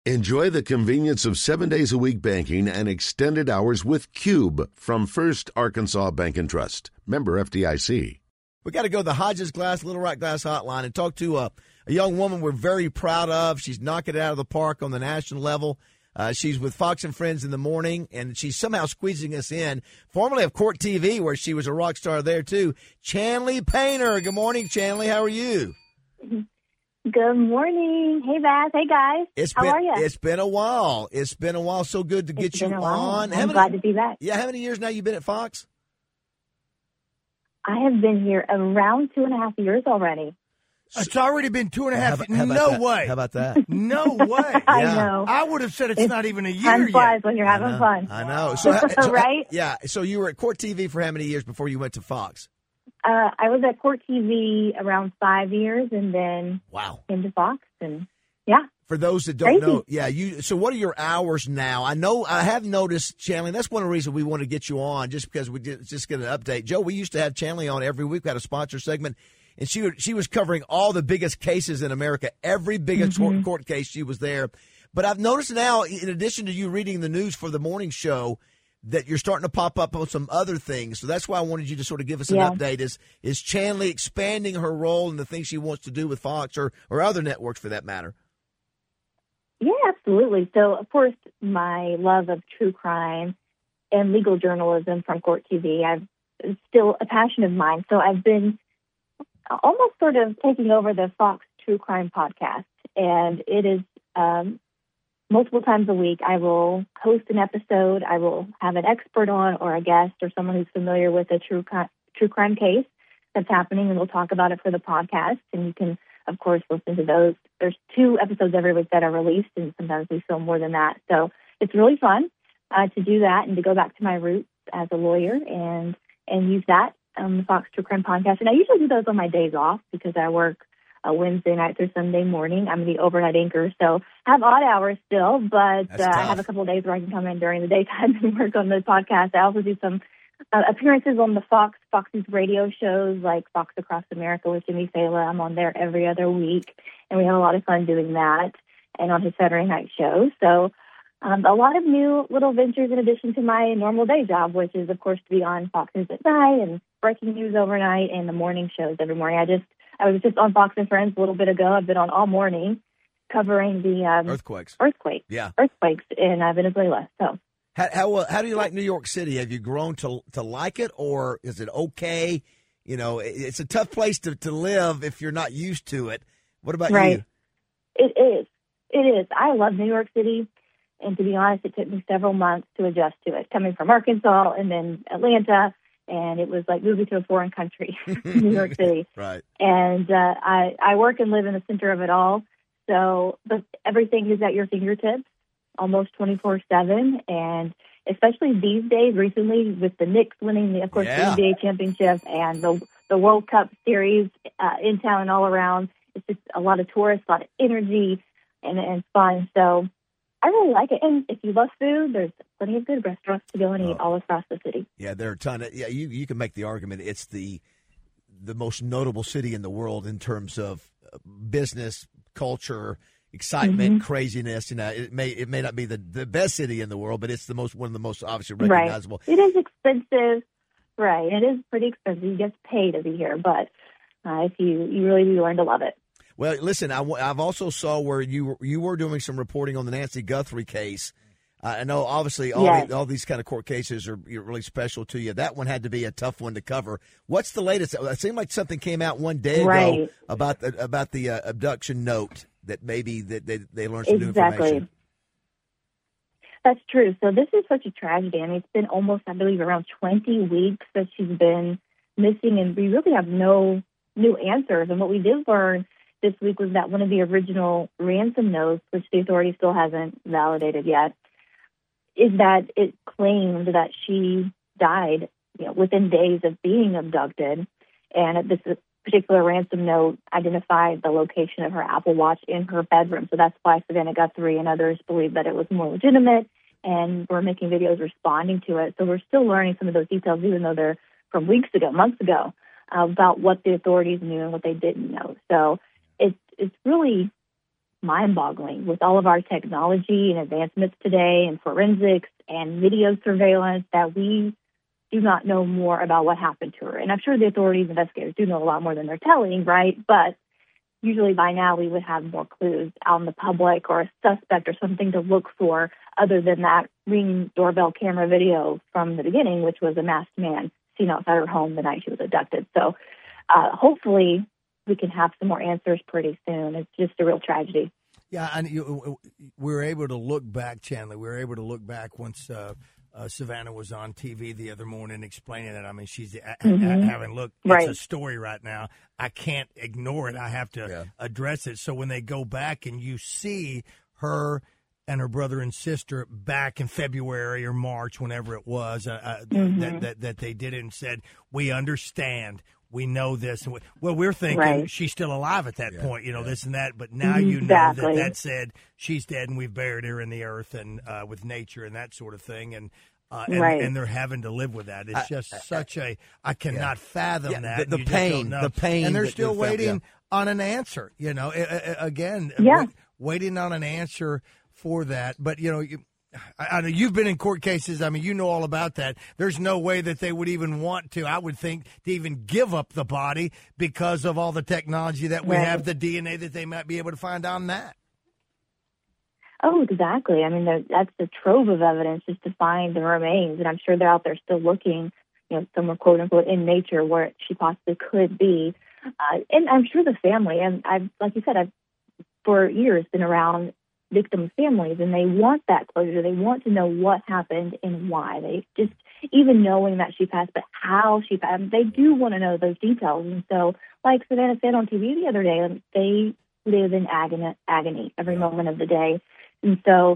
Enjoy the convenience of 7 days a week banking and extended hours with Cube from First Arkansas Bank and Trust. Member FDIC. We got to go to the Hodges Glass, Little Rock Glass Hotline and talk to a young woman we're very proud of. She's knocking it out of the park on the national level. She's with Fox and Friends in the morning, and she's somehow squeezing us in. Formerly of Court TV, where she was a rock star there, too. Chanley Painter. Good morning, Chanley. How are you? Good morning. Hey, Bass. Hey, guys. How are you? It's been a while. It's been a while. So good to get you on. I'm glad to be back. Yeah, how many years now you been at Fox? I have been here around 2.5 years already. It's already been 2.5 years. No way. How about that? No way. I know. I would have said it's not even a year time flies yet. when you're having fun. I know. So, right? Yeah. So you were at Court TV for how many years before you went to Fox? I was at Court TV around 5 years and then into Fox. And yeah. For those that don't know, so what are your hours now? I have noticed, Chanley, that's one of the reasons we want to get you on, just because we just get an update. Joe, we used to have Chanley on every week. We had a sponsor segment, and she was covering all the biggest cases in America. Every biggest court case, she was there. But I've noticed now, in addition to you reading the news for the morning show, that you're starting to pop up on some other things. So that's why I wanted you to sort of give us an update. Is Chanley expanding her role and the things she wants to do with Fox or other networks for that matter? Yeah, absolutely. So, of course, my love of true crime and legal journalism from Court TV, it's still a passion of mine. So I've been almost sort of taking over the Fox True Crime podcast. And it is multiple times a week, I will host an episode. I will have an expert on or a guest or someone who's familiar with a true crime case that's happening, and we'll talk about it for the podcast. And you can, of course, listen to those. There's 2 episodes every week that are released, and sometimes we film more than that. So it's really fun to do that and to go back to my roots as a lawyer and use that on the Fox True Crime podcast. And I usually do those on my days off because I work Wednesday night through Sunday morning. I'm the overnight anchor, so I have odd hours still, but I have a couple of days where I can come in during the daytime and work on the podcast. I also do some appearances on the Fox's radio shows like Fox Across America with Jimmy Fallon. I'm on there every other week, and we have a lot of fun doing that, and on his Saturday night show. So a lot of new little ventures in addition to my normal day job, which is, of course, to be on Fox News at night and breaking news overnight and the morning shows every morning. I was just on Fox and Friends a little bit ago. I've been on all morning covering the earthquakes. Yeah, earthquakes in Venezuela. So how do you like New York City? Have you grown to like it, or is it okay? You know, it's a tough place to live if you're not used to it. What about you? It is. It is. I love New York City, and to be honest, it took me several months to adjust to it. Coming from Arkansas and then Atlanta. And it was like moving to a foreign country, New York City. Right. And I work and live in the center of it all. So but everything is at your fingertips almost 24/7. And especially these days, recently, with the Knicks winning, the NBA championship and the World Cup series in town and all around, it's just a lot of tourists, a lot of energy and fun. So I really like it. And if you love food, there's plenty of good restaurants to go and eat all across the city. Yeah, there are a ton. You can make the argument it's the most notable city in the world in terms of business, culture, excitement, craziness. You know, it may not be the best city in the world, but it's one of the most obviously recognizable. Right. It is expensive. Right. It is pretty expensive. You get paid to be here, but if you really do learn to love it. Well, listen, I've also saw where you were doing some reporting on the Nancy Guthrie case. I know, obviously, all these kind of court cases are really special to you. That one had to be a tough one to cover. What's the latest? It seemed like something came out one day ago about the abduction note that maybe that they learned some new information. That's true. So this is such a tragedy. I mean, it's been almost, I believe, around 20 weeks that she's been missing, and we really have no new answers. And what we did learn this week was that one of the original ransom notes, which the authority still hasn't validated yet, is that it claimed that she died, within days of being abducted. And this particular ransom note identified the location of her Apple Watch in her bedroom. So that's why Savannah Guthrie and others believe that it was more legitimate, and we're making videos responding to it. So we're still learning some of those details, even though they're from weeks ago, months ago, about what the authorities knew and what they didn't know. So it's really mind-boggling with all of our technology and advancements today and forensics and video surveillance that we do not know more about what happened to her. And I'm sure the authorities, investigators do know a lot more than they're telling, right? But usually by now we would have more clues out in the public or a suspect or something to look for other than that Ring doorbell camera video from the beginning, which was a masked man seen outside her home the night she was abducted. So hopefully we can have some more answers pretty soon. It's just a real tragedy. Yeah, and we were able to look back, Chandler. We were able to look back once Savannah was on TV the other morning explaining it. I mean, she's having look. It's a story right now. I can't ignore it. I have to address it. So when they go back and you see her and her brother and sister back in February or March, whenever it was, that they did it and said, "We understand. We know this." And we're thinking she's still alive at that point, this and that. But now you know that said she's dead and we've buried her in the earth and with nature and that sort of thing. And they're having to live with that. It's just such I cannot fathom that. The pain. And they're still waiting on an answer, waiting on an answer for that. But, I know you've been in court cases. I mean, you know all about that. There's no way that they would even want to, I would think, to even give up the body because of all the technology that we have, the DNA that they might be able to find on that. Oh, exactly. I mean, that's the trove of evidence just to find the remains. And I'm sure they're out there still looking, somewhere, quote unquote, in nature where she possibly could be. And I'm sure the family, and like you said, I've for years been around victims' families, and they want that closure. They want to know what happened and why. They just, even knowing that she passed, but how she passed, they do want to know those details. And so, like Savannah said on TV the other day, they live in agony every moment of the day. And so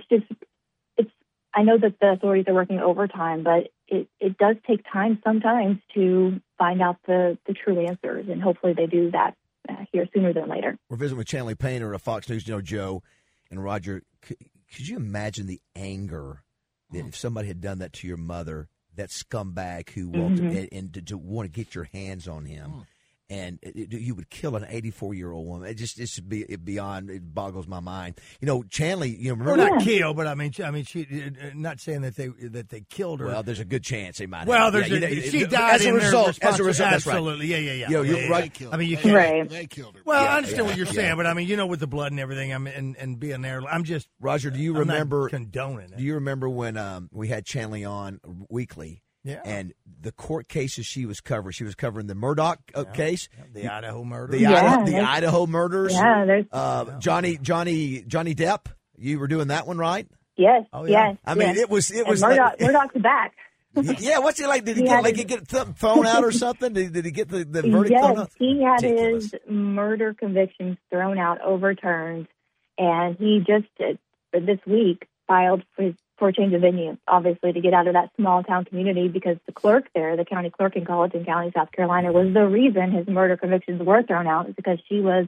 I know that the authorities are working overtime, but it does take time sometimes to find out the true answers, and hopefully they do that here sooner than later. We're visiting with Chanley Painter of Fox News. Joe and Roger, could you imagine the anger that if somebody had done that to your mother, that scumbag who walked and to want to get your hands on him, and you would kill an 84-year-old woman? It's beyond. It boggles my mind. Chanley, remember, or not kill, but I mean, she not saying that they killed her. Well, there's a good chance they might. Well, have. She died as a result. Absolutely, right. Yeah. Right. I mean, you can't. They killed her. Well, I understand what you're saying, but I mean, with the blood and everything, and being there, I'm just. Roger, do you I'm remember not condoning it? Do you remember when we had Chanley on weekly? Yeah. And the court cases she was covering. She was covering the Murdaugh case. The Idaho murder. The Idaho murders. Yeah. Johnny Depp. You were doing that one, right? Yes. Oh, yeah. Yes. I mean, it was Murdaugh's back. Yeah, what's he like? Did he get something thrown out or something? Did he get the verdict thrown out? Yes, he had his murder convictions thrown out, overturned, and he just this week filed for a change of venue, obviously, to get out of that small town community, because the clerk there, the county clerk in Colleton County, South Carolina, was the reason his murder convictions were thrown out, is because she was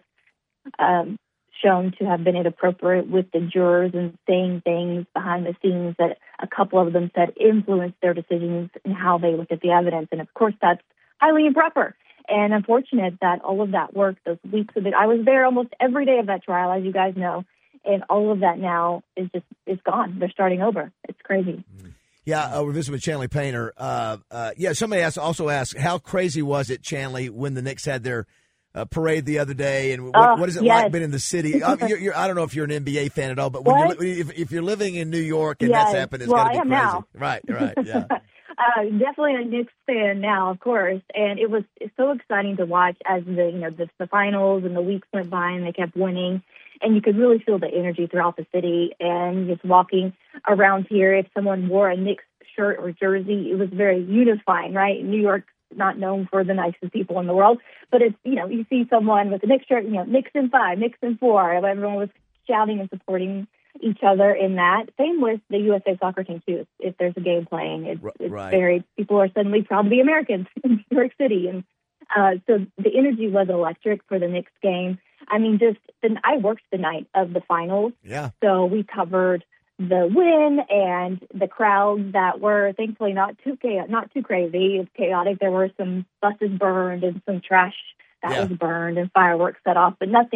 shown to have been inappropriate with the jurors and saying things behind the scenes that a couple of them said influenced their decisions and how they looked at the evidence. And of course, that's highly improper. And unfortunate that all of that work, those weeks of it, I was there almost every day of that trial, as you guys know. And all of that now is gone. They're starting over. It's crazy. Yeah, we're visiting with Chanley Painter. Somebody also asked, how crazy was it, Chanley, when the Knicks had their parade the other day? And what is it like being in the city? I don't know if you're an NBA fan at all, but if you're living in New York and that's happened, it's got to be crazy. Now. Right, yeah. Definitely a Knicks fan now, of course. And it was so exciting to watch as the finals and the weeks went by and they kept winning. And you could really feel the energy throughout the city. And just walking around here, if someone wore a Knicks shirt or jersey, it was very unifying, right? New York's not known for the nicest people in the world, but it's, you see someone with a Knicks shirt, Knicks in 5, Knicks in 4. Everyone was shouting and supporting each other in that. Same with the USA soccer team, too. If there's a game playing, it's people are suddenly proud to be Americans in New York City. And so the energy was electric for the Knicks game. I mean, I worked the night of the finals. Yeah. So we covered the win and the crowds that were thankfully not too crazy. It was chaotic. There were some buses burned and some trash that was burned and fireworks set off, but nothing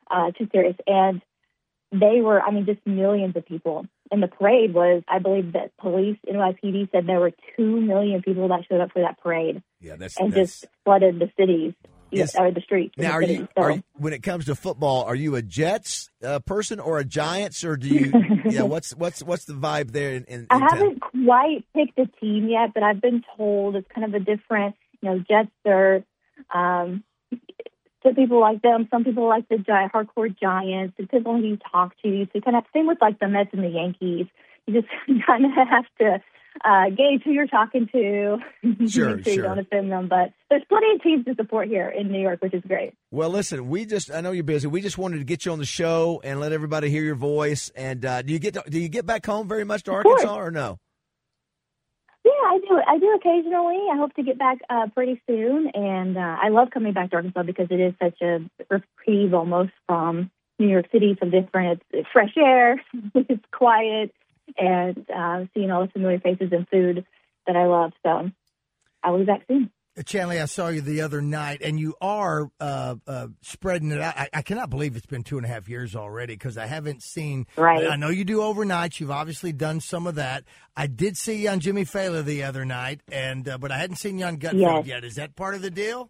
too serious. And they were, just millions of people. And the parade was, I believe that police, NYPD said there were 2 million people that showed up for that parade. Yeah, just flooded the cities. Or the streets. Now, when it comes to football, are you a Jets person or a Giants, or do you? What's the vibe there? In I haven't quite picked a team yet, but I've been told it's kind of a different. Jets are. Some people like them. Some people like the hardcore Giants. It depends on who you talk to. So kind of same with like the Mets and the Yankees. You just kind of have to gauge who you're talking to. Sure. You don't offend them, but there's plenty of teams to support here in New York, which is great. Well, listen, I know you're busy. We just wanted to get you on the show and let everybody hear your voice. And do you get back home very much to Arkansas or no? Yeah, I do. I do occasionally. I hope to get back pretty soon. And I love coming back to Arkansas because it is such a reprieve almost from New York City. So different. It's fresh air. It's quiet. And seeing all the familiar faces and food that I love. So I will be back soon. Chanley, I saw you the other night, and you are spreading it out. I cannot believe it's been 2.5 years already because I haven't seen. Right. I know you do overnights. You've obviously done some of that. I did see you on Jimmy Fallon the other night, and but I hadn't seen you on Gutfeld yet. Is that part of the deal?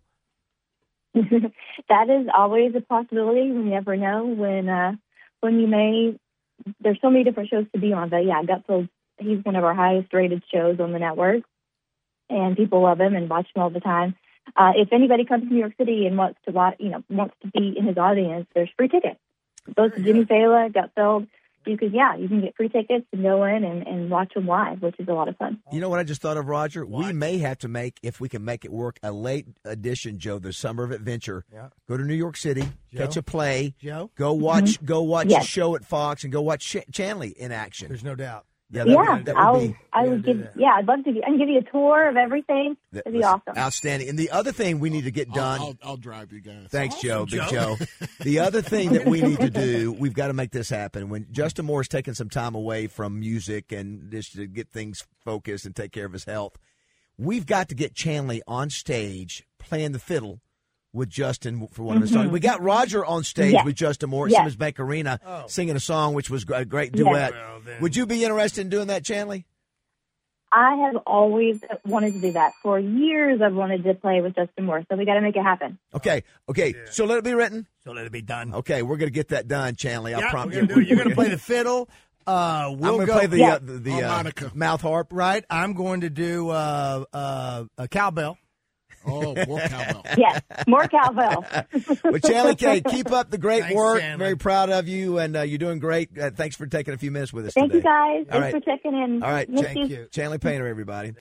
That is always a possibility. You never know when you may. There's so many different shows to be on, but yeah, Gutfeld, he's one of our highest rated shows on the network, and people love him and watch him all the time. If anybody comes to New York City and wants to watch, wants to be in his audience, there's free tickets. Both Jimmy Fallon, Gutfeld, you can get free tickets and go in and watch them live, which is a lot of fun. You know what I just thought of, Roger? What? We may have to make, if we can make it work, a late edition, Joe, the Summer of Adventure. Yeah. Go to New York City, catch a play, go watch a show at Fox, and go watch Chanley in action. There's no doubt. I'd love to. I can give you a tour of everything. That'd be awesome. Outstanding. And the other thing we need to get done. I'll drive you guys. Thanks, Joe. Big Joe. The other thing that we need to do, we've got to make this happen. When Justin Moore's taking some time away from music and just to get things focused and take care of his health, we've got to get Chanley on stage playing the fiddle with Justin for one of his songs. We got Roger on stage with Justin Moore at Simmons Bank Arena singing a song, which was a great duet. Well, would you be interested in doing that, Chanley? I have always wanted to do that. For years, I've wanted to play with Justin Moore, so we got to make it happen. Okay. Yeah. So let it be written. So let it be done. Okay, we're going to get that done, Chanley. I promise you. You're going to play the fiddle. I'm going to play the mouth harp. Right. I'm going to do a cowbell. Oh, more cowbell. Yes, more cowbell. Well, Chanley K, keep up the great work. Chanley. Very proud of you, and you're doing great. Thanks for taking a few minutes with us Thank today. you, guys. Thanks for checking in. All right. Thank you. Chanley Painter, everybody.